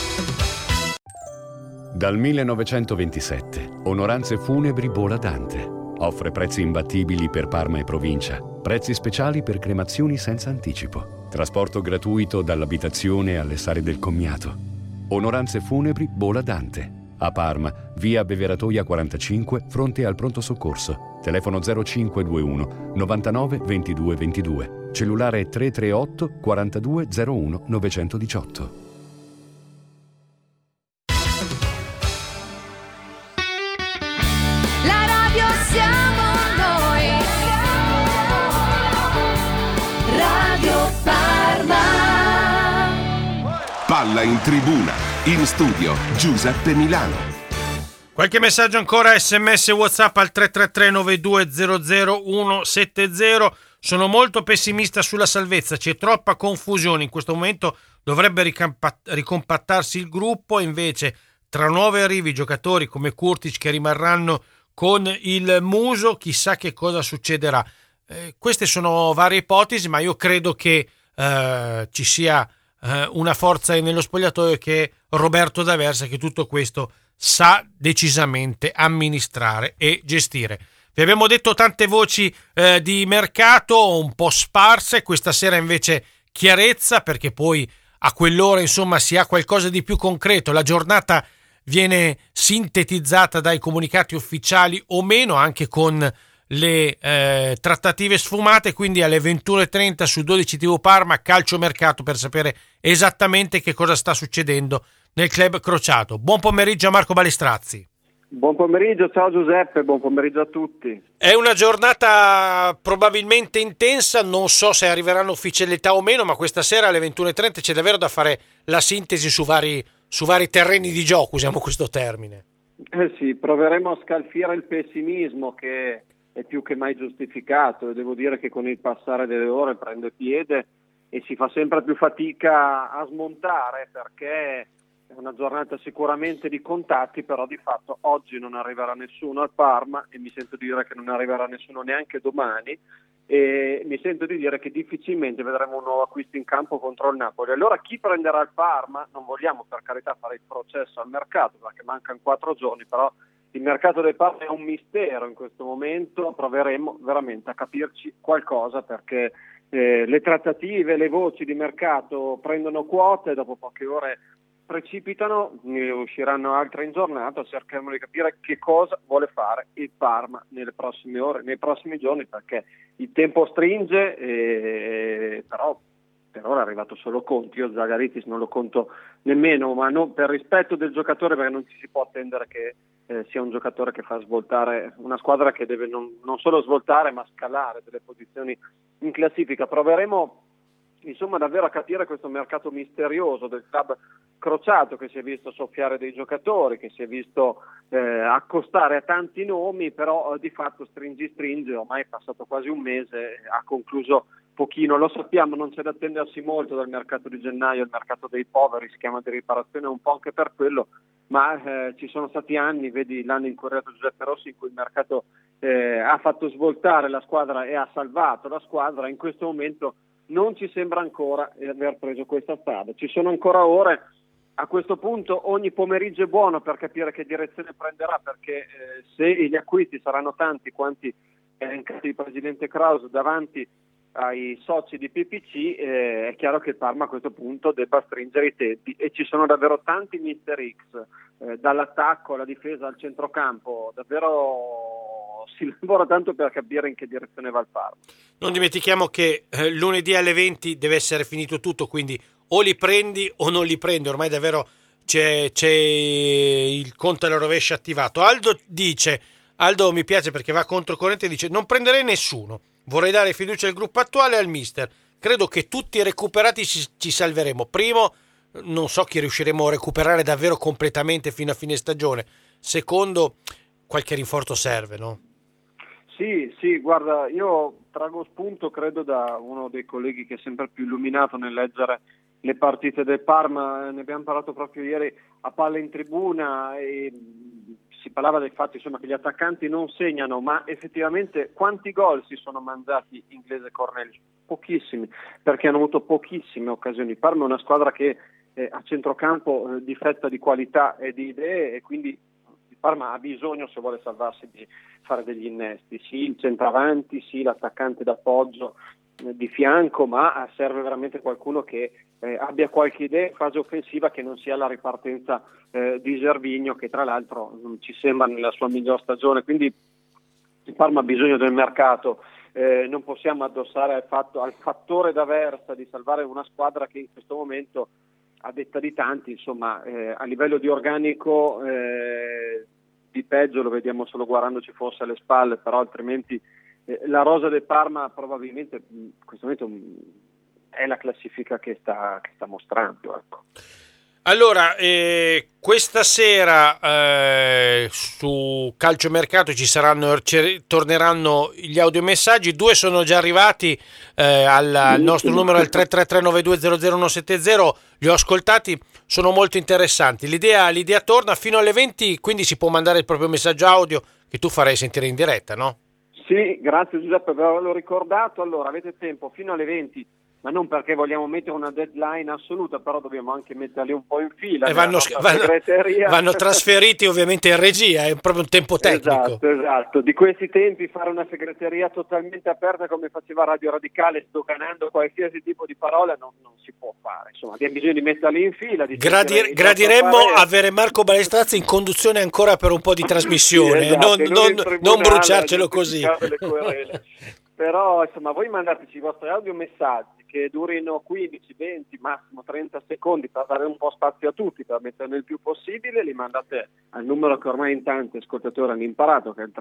Dal 1927, Onoranze Funebri Bola Dante offre prezzi imbattibili per Parma e provincia, prezzi speciali per cremazioni senza anticipo, trasporto gratuito dall'abitazione alle sale del commiato. Onoranze Funebri Bola Dante. A Parma, via Beveratoia 45, fronte al pronto soccorso. Telefono 0521 99 22 22. Cellulare 338 42 01 918. La radio siamo noi. Radio Parma. Palla in tribuna. In studio Giuseppe Milano. Qualche messaggio ancora, SMS e WhatsApp al 333-9200-170. Sono molto pessimista sulla salvezza, c'è troppa confusione. In questo momento dovrebbe ricompattarsi il gruppo, invece tra nuovi arrivi giocatori come Kurtic che rimarranno con il muso, chissà che cosa succederà. Queste sono varie ipotesi, ma io credo che ci sia una forza nello spogliatoio, che è Roberto D'Aversa, che tutto questo sa decisamente amministrare e gestire. Vi abbiamo detto tante voci di mercato un po' sparse, questa sera invece chiarezza, perché poi a quell'ora insomma si ha qualcosa di più concreto, la giornata viene sintetizzata dai comunicati ufficiali o meno, anche con le trattative sfumate, quindi alle 21.30 su 12 TV Parma Calcio Mercato per sapere esattamente che cosa sta succedendo nel club crociato. Buon pomeriggio a Marco Balestrazzi. Buon pomeriggio, ciao Giuseppe, buon pomeriggio a tutti. È una giornata probabilmente intensa, non so se arriveranno ufficialità o meno, ma questa sera alle 21.30 c'è davvero da fare la sintesi su vari terreni di gioco, usiamo questo termine. Sì, proveremo a scalfire il pessimismo che è più che mai giustificato, e devo dire che con il passare delle ore prende piede e si fa sempre più fatica a smontare, perché è una giornata sicuramente di contatti, però di fatto oggi non arriverà nessuno al Parma e mi sento di dire che non arriverà nessuno neanche domani, e mi sento di dire che difficilmente vedremo un nuovo acquisto in campo contro il Napoli. Allora chi prenderà il Parma? Non vogliamo per carità fare il processo al mercato perché mancano 4 giorni, però il mercato del Parma è un mistero in questo momento, proveremo veramente a capirci qualcosa, perché le trattative, le voci di mercato prendono quote, dopo poche ore precipitano, ne usciranno altre in giornata, cercheremo di capire che cosa vuole fare il Parma nelle prossime ore, nei prossimi giorni, perché il tempo stringe, però per ora è arrivato solo Conti. Io Zagaritis non lo conto nemmeno, ma non per rispetto del giocatore, perché non ci si può attendere che sia un giocatore che fa svoltare una squadra che deve non solo svoltare ma scalare delle posizioni in classifica. Proveremo insomma davvero a capire questo mercato misterioso del club crociato, che si è visto soffiare dei giocatori, che si è visto accostare a tanti nomi, però di fatto stringi, ormai è passato quasi un mese, ha concluso pochino. Lo sappiamo, non c'è da attendersi molto dal mercato di gennaio, il mercato dei poveri, si chiama di riparazione un po' anche per quello, ma ci sono stati anni, vedi l'anno in cui è arrivato Giuseppe Rossi, in cui il mercato ha fatto svoltare la squadra e ha salvato la squadra. In questo momento non ci sembra ancora aver preso questa strada, ci sono ancora ore. A questo punto ogni pomeriggio è buono per capire che direzione prenderà, perché se gli acquisti saranno tanti quanti elencati il presidente Kraus davanti ai soci di PPC, è chiaro che il Parma a questo punto debba stringere i tempi, e ci sono davvero tanti Mister X, dall'attacco alla difesa al centrocampo, davvero si lavora tanto per capire in che direzione va il Parma. Non dimentichiamo che lunedì alle 20 deve essere finito tutto, quindi o li prendi o non li prendi, ormai davvero c'è il conto alla rovescia attivato. Aldo mi piace perché va controcorrente, dice: non prenderei nessuno, vorrei dare fiducia al gruppo attuale e al mister, credo che tutti recuperati ci salveremo. Primo, non so chi riusciremo a recuperare davvero completamente fino a fine stagione, secondo, qualche rinforzo serve, no? Sì, guarda, io trago spunto credo da uno dei colleghi che è sempre più illuminato nel leggere le partite del Parma, ne abbiamo parlato proprio ieri a Palla in Tribuna e si parlava del fatto insomma che gli attaccanti non segnano, ma effettivamente quanti gol si sono mangiati Inglese e Cornelius? Pochissimi, perché hanno avuto pochissime occasioni. Parma è una squadra che a centrocampo difetta di qualità e di idee e quindi il Parma ha bisogno, se vuole salvarsi, di fare degli innesti, sì il centravanti, sì l'attaccante d'appoggio di fianco, ma serve veramente qualcuno che abbia qualche idea in fase offensiva, che non sia la ripartenza di Gervinho, che tra l'altro non ci sembra nella sua miglior stagione, quindi il Parma ha bisogno del mercato. Non possiamo addossare al fattore d'avversa di salvare una squadra che in questo momento, a detta di tanti, insomma, a livello di organico di peggio lo vediamo solo guardandoci forse alle spalle, però altrimenti la rosa del Parma probabilmente in questo momento è la classifica che sta mostrando, ecco. Allora, questa sera su Calciomercato torneranno gli audiomessaggi, 2 sono già arrivati al nostro numero, al 333-9200-170, li ho ascoltati, sono molto interessanti. L'idea torna fino alle 20, quindi si può mandare il proprio messaggio audio che tu farai sentire in diretta, no? Sì, grazie Giuseppe, ve l'ho ricordato. Allora, avete tempo fino alle 20, ma non perché vogliamo mettere una deadline assoluta, però dobbiamo anche metterli un po' in fila. E vanno trasferiti ovviamente in regia, è proprio un tempo tecnico. Esatto. Di questi tempi fare una segreteria totalmente aperta come faceva Radio Radicale, sdoganando qualsiasi tipo di parola, non si può fare. Insomma, abbiamo bisogno di metterli in fila. Gradiremmo avere Marco Balestrazzi in conduzione ancora per un po' di trasmissione, sì, esatto, non bruciarcelo così. Però insomma voi mandateci i vostri audiomessaggi che durino 15, 20, massimo 30 secondi per dare un po' spazio a tutti, per metterne il più possibile, li mandate al numero che ormai in tanti ascoltatori hanno imparato, che è il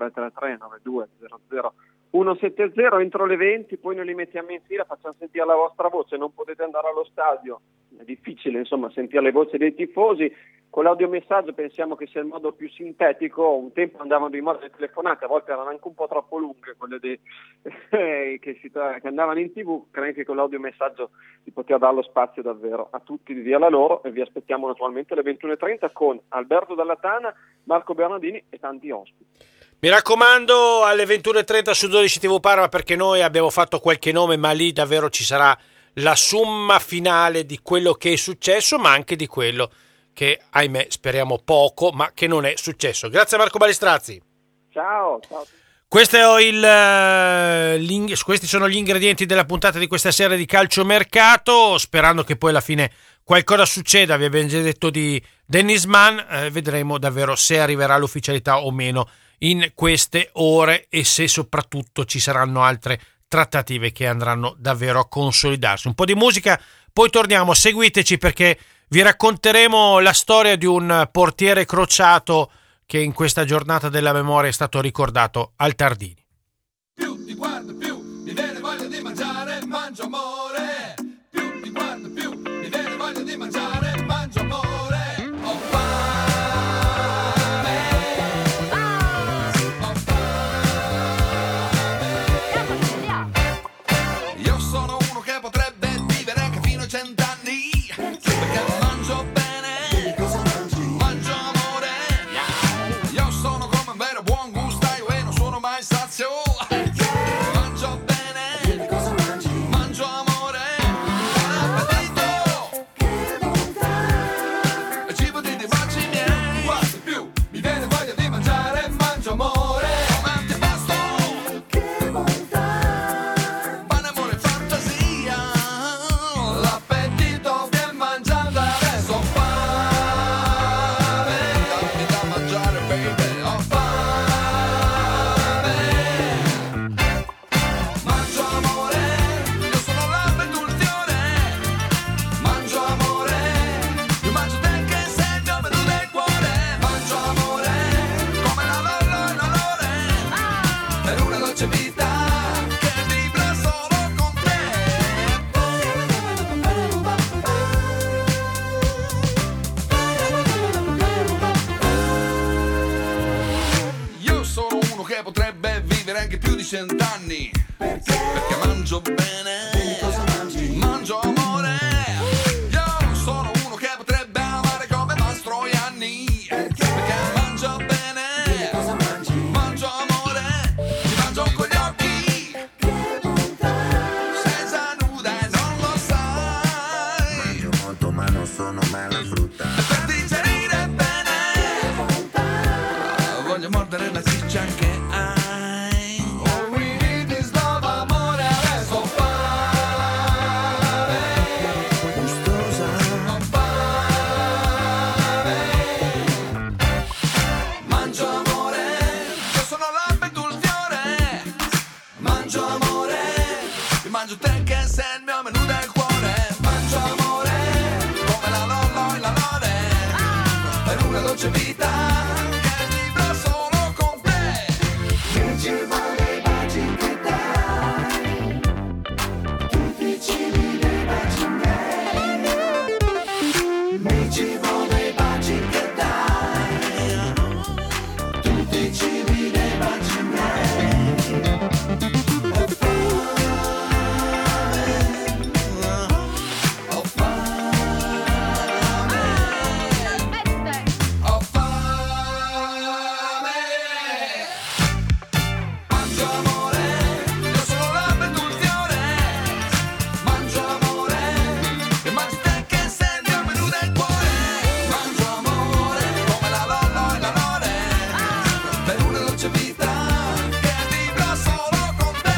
333-9200-170, entro le 20, poi noi li mettiamo in fila, facciamo sentire la vostra voce, non potete andare allo stadio, è difficile insomma sentire le voci dei tifosi. Con l'audiomessaggio pensiamo che sia il modo più sintetico. Un tempo andavano di moda le telefonate, a volte erano anche un po' troppo lunghe quelle che andavano in TV. Credo che con l'audiomessaggio si poteva dare lo spazio davvero a tutti di dirla loro, e vi aspettiamo naturalmente alle 21.30 con Alberto Dallatana, Marco Bernardini e tanti ospiti. Mi raccomando, alle 21.30 su 12 TV Parma, perché noi abbiamo fatto qualche nome, ma lì davvero ci sarà la somma finale di quello che è successo, ma anche di quello che, ahimè, speriamo poco, ma che non è successo. Grazie a Marco Balestrazzi. Ciao. Questi sono gli ingredienti della puntata di questa sera di Calciomercato, sperando che poi alla fine qualcosa succeda. Vi abbiamo già detto di Dennis Mann, vedremo davvero se arriverà l'ufficialità o meno in queste ore, e se soprattutto ci saranno altre trattative che andranno davvero a consolidarsi. Un po' di musica, poi torniamo. Seguiteci, perché vi racconteremo la storia di un portiere crociato che in questa giornata della memoria è stato ricordato al Tardini. Più ti guardo, più mi viene voglia di mangiare, mangio amore. Più ti guardo, più mi viene voglia di mangiare, mangio amore. Ho fame, ho fame. Io sono uno che potrebbe vivere anche fino a 100 anni, perché mangio bene, mangio amore. Io sono come un vero buon gustaio e non sono mai sazio. Mangio bene, mangio amore. cent'anni. Perché mangio bene. Cosa mangi? Mangio amore. Io sono uno che potrebbe amare come Mastroianni. Perché mangio bene. Cosa mangi? Mangio amore. Ti mangio con gli occhi. Che bontà. Senza nuda e non lo sai. Mangio molto ma non sono mai la frutta. Per digerire bene. Che bontà. Voglio mordere la ciccia che hai. All we need is love, amore, adesso fare. Gustosa. Fare. Mangio amore. Io sono l'albero sul fiore. Mangio amore. Io mangio te che sei il mio menù del cuore. Mangio amore. Come la lolo e la lode. Per una dolce vita. Che vivrò solo con te. Mi ci vuole baci che dai. Tutti cibi dei baci miei. Mi ci vuole baci che dai. Tutti cibi dei baci miei. Ho fame. Mangio amore. Io sono l'albero sul fiore. Mangio amore. E mangio te che sei il mio menù del cuore. Mangio amore. Come la lolo e la lode. Per una dolce vita. Che vivrò solo con te.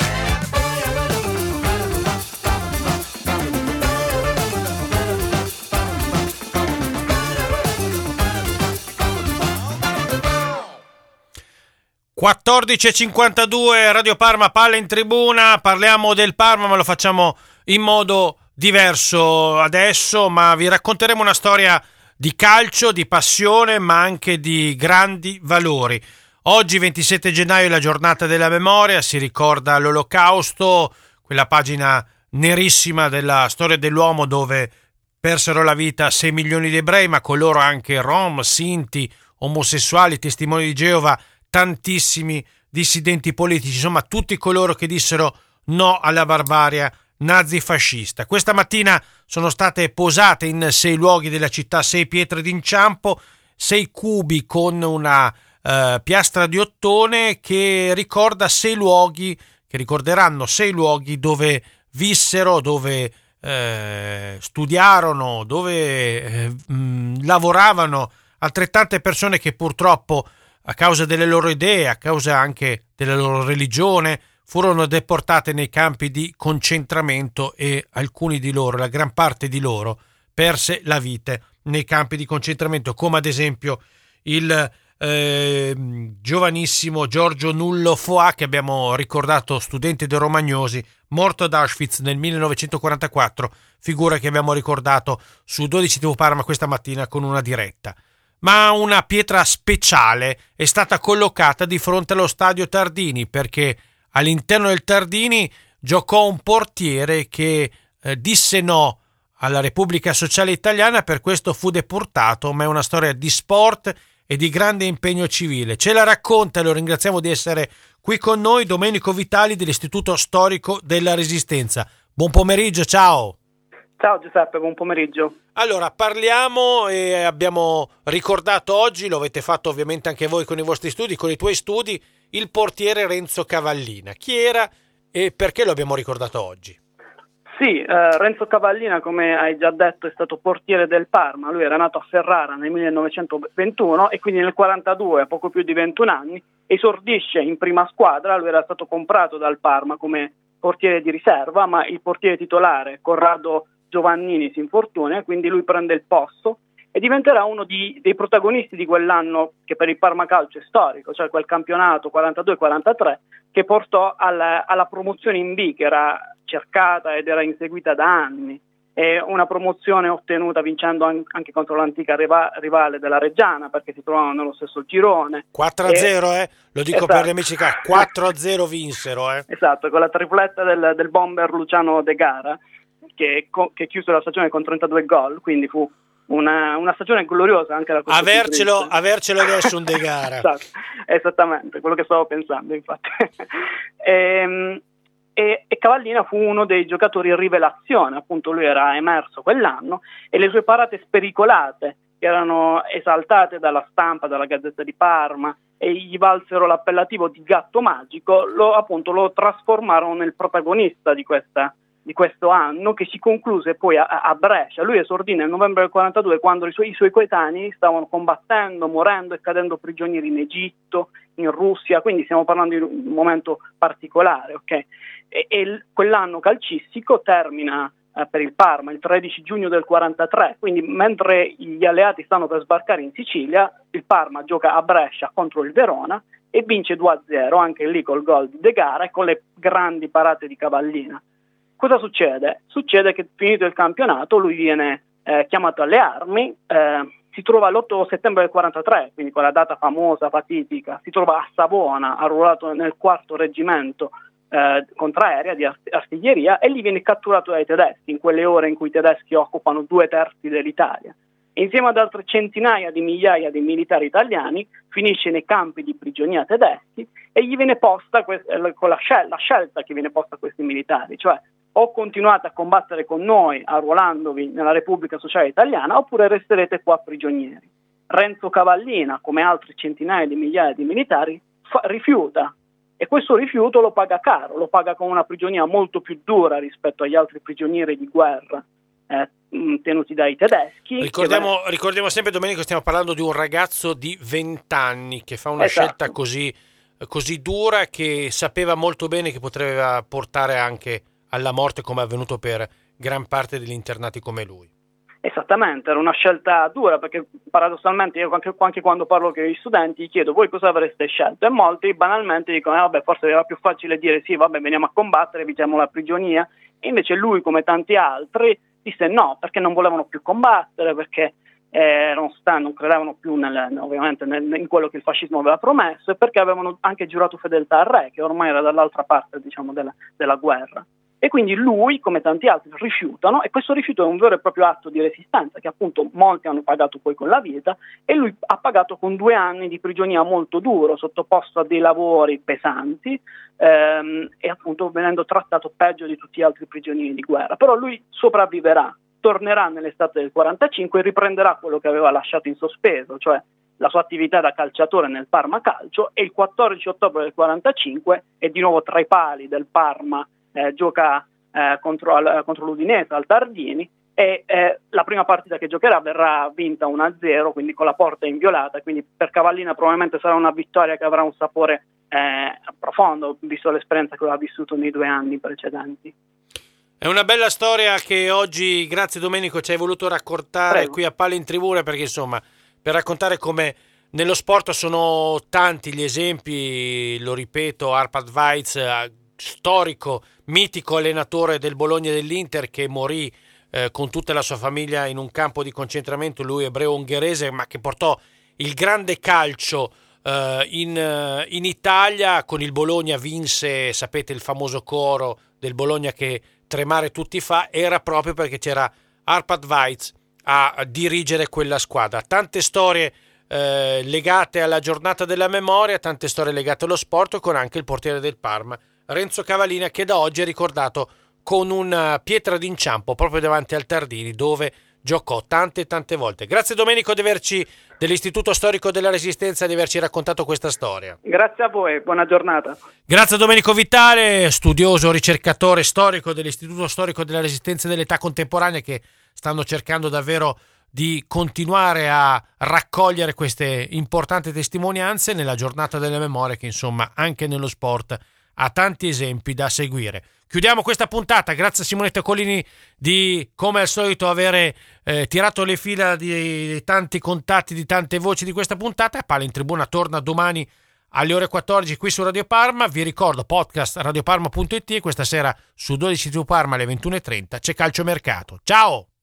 (14:52) Radio Parma, palla in tribuna. Parliamo del Parma, ma lo facciamo in modo diverso adesso, ma vi racconteremo una storia di calcio, di passione, ma anche di grandi valori. Oggi 27 gennaio è la giornata della memoria, si ricorda l'Olocausto, quella pagina nerissima della storia dell'uomo dove persero la vita 6 milioni di ebrei, ma con loro anche rom, sinti, omosessuali, testimoni di Geova, tantissimi dissidenti politici, insomma tutti coloro che dissero no alla barbarie nazifascista. Questa mattina sono state posate in 6 luoghi della città 6 pietre d'inciampo, 6 cubi con una piastra di ottone che ricorda 6 luoghi, che ricorderanno 6 luoghi dove vissero, dove studiarono, dove lavoravano altrettante persone che purtroppo a causa delle loro idee, a causa anche della loro religione, furono deportate nei campi di concentramento e alcuni di loro, la gran parte di loro, perse la vita nei campi di concentramento, come ad esempio il giovanissimo Giorgio Nullo Foà, che abbiamo ricordato, studente dei Romagnosi, morto ad Auschwitz nel 1944, figura che abbiamo ricordato su 12 TV Parma questa mattina con una diretta. Ma una pietra speciale è stata collocata di fronte allo stadio Tardini, perché all'interno del Tardini giocò un portiere che disse no alla Repubblica Sociale Italiana, per questo fu deportato, ma è una storia di sport e di grande impegno civile. Ce la racconta, e lo ringraziamo di essere qui con noi, Domenico Vitali dell'Istituto Storico della Resistenza. Buon pomeriggio, ciao! Ciao Giuseppe, buon pomeriggio. Allora, parliamo, e abbiamo ricordato oggi, lo avete fatto ovviamente anche voi con i vostri studi, con i tuoi studi, il portiere Renzo Cavallina. Chi era e perché lo abbiamo ricordato oggi? Sì, Renzo Cavallina, come hai già detto, è stato portiere del Parma. Lui era nato a Ferrara nel 1921 e quindi nel 1942, a poco più di 21 anni, esordisce in prima squadra. Lui era stato comprato dal Parma come portiere di riserva, ma il portiere titolare, Corrado Giovannini, si infortuna e quindi lui prende il posto e diventerà uno dei protagonisti di quell'anno che per il Parma Calcio è storico, cioè quel campionato 42-43 che portò alla promozione in B, che era cercata ed era inseguita da anni, e una promozione ottenuta vincendo anche contro l'antica rivale della Reggiana, perché si trovavano nello stesso girone. 4-0, lo dico, esatto, per gli amici che 4-0 vinsero. Esatto, con la tripletta del bomber Luciano De Gara, che chiuse la stagione con 32 gol, quindi fu una stagione gloriosa anche da questo punto di vista. Avercelo adesso un De Gara. Esatto, esattamente, quello che stavo pensando, infatti. E Cavallina fu uno dei giocatori rivelazione, appunto lui era emerso quell'anno e le sue parate spericolate, che erano esaltate dalla stampa, dalla Gazzetta di Parma, e gli valsero l'appellativo di gatto magico, lo trasformarono nel protagonista di questo anno, che si concluse poi a Brescia. Lui esordì nel novembre del 42, quando i suoi coetanei stavano combattendo, morendo e cadendo prigionieri in Egitto, in Russia, quindi stiamo parlando di un momento particolare, ok? E quell'anno calcistico termina per il Parma il 13 giugno del 43, quindi mentre gli alleati stanno per sbarcare in Sicilia, il Parma gioca a Brescia contro il Verona e vince 2-0, anche lì col gol di De Gara e con le grandi parate di Cavallina. Cosa succede? Succede che finito il campionato lui viene chiamato alle armi, si trova l'8 settembre del 43, quindi quella data famosa, fatidica, si trova a Savona, arruolato nel 4° reggimento contraerea di artiglieria, e lì viene catturato dai tedeschi, in quelle ore in cui i tedeschi occupano 2/3 dell'Italia. E insieme ad altre centinaia di migliaia di militari italiani finisce nei campi di prigionia tedeschi e gli viene posta con la scelta che viene posta a questi militari, cioè o continuate a combattere con noi arruolandovi nella Repubblica Sociale Italiana oppure resterete qua prigionieri. Renzo Cavallina, come altri centinaia di migliaia di militari, rifiuta, e questo rifiuto lo paga caro, lo paga con una prigionia molto più dura rispetto agli altri prigionieri di guerra tenuti dai tedeschi. Ricordiamo sempre, Domenico, stiamo parlando di un ragazzo di 20 anni che fa una scelta così dura, che sapeva molto bene che poteva portare anche alla morte, come è avvenuto per gran parte degli internati come lui. Esattamente, era una scelta dura, perché paradossalmente io anche quando parlo con gli studenti gli chiedo: voi cosa avreste scelto? E molti banalmente dicono vabbè, forse era più facile dire sì, vabbè, veniamo a combattere, evitiamo la prigionia. E invece lui, come tanti altri, disse no, perché non volevano più combattere, perché non credevano più ovviamente in quello che il fascismo aveva promesso, e perché avevano anche giurato fedeltà al re, che ormai era dall'altra parte, diciamo, della guerra. E quindi lui, come tanti altri, rifiutano, e questo rifiuto è un vero e proprio atto di resistenza che appunto molti hanno pagato poi con la vita, e lui ha pagato con 2 anni di prigionia molto duro, sottoposto a dei lavori pesanti e appunto venendo trattato peggio di tutti gli altri prigionieri di guerra. Però lui sopravviverà, tornerà nell'estate del 45 e riprenderà quello che aveva lasciato in sospeso, cioè la sua attività da calciatore nel Parma Calcio, e il 14 ottobre del 45 è di nuovo tra i pali del Parma. Gioca contro l'Udinese al Tardini, e la prima partita che giocherà verrà vinta 1-0, quindi con la porta inviolata, quindi per Cavallina probabilmente sarà una vittoria che avrà un sapore profondo, visto l'esperienza che aveva vissuto nei 2 anni precedenti. È una bella storia che oggi, grazie Domenico, ci hai voluto raccontare qui a Palla in Tribuna, perché insomma, per raccontare come nello sport sono tanti gli esempi, lo ripeto, Arpad Weitz, storico, mitico allenatore del Bologna e dell'Inter, che morì con tutta la sua famiglia in un campo di concentramento, lui ebreo ungherese, ma che portò il grande calcio in Italia. Con il Bologna vinse, sapete, il famoso coro del Bologna che tremare tutti fa, era proprio perché c'era Arpad Weitz a dirigere quella squadra. Tante storie legate alla giornata della memoria, tante storie legate allo sport, con anche il portiere del Parma, Renzo Cavallina, che da oggi è ricordato con una pietra d'inciampo proprio davanti al Tardini, dove giocò tante volte. Grazie Domenico dell'Istituto Storico della Resistenza di averci raccontato questa storia. Grazie a voi, buona giornata. Grazie a Domenico Vitale, studioso, ricercatore storico dell'Istituto Storico della Resistenza dell'età contemporanea, che stanno cercando davvero di continuare a raccogliere queste importanti testimonianze nella giornata della memoria, che insomma anche nello sport ha tanti esempi da seguire. Chiudiamo questa puntata, grazie a Simonetta Colini di, come al solito, avere tirato le fila di tanti contatti, di tante voci di questa puntata. Palla in Tribuna torna domani alle ore 14 qui su Radio Parma. Vi ricordo podcast radioparma.it, questa sera su 12 TV Parma alle 21.30 c'è Calciomercato. Ciao!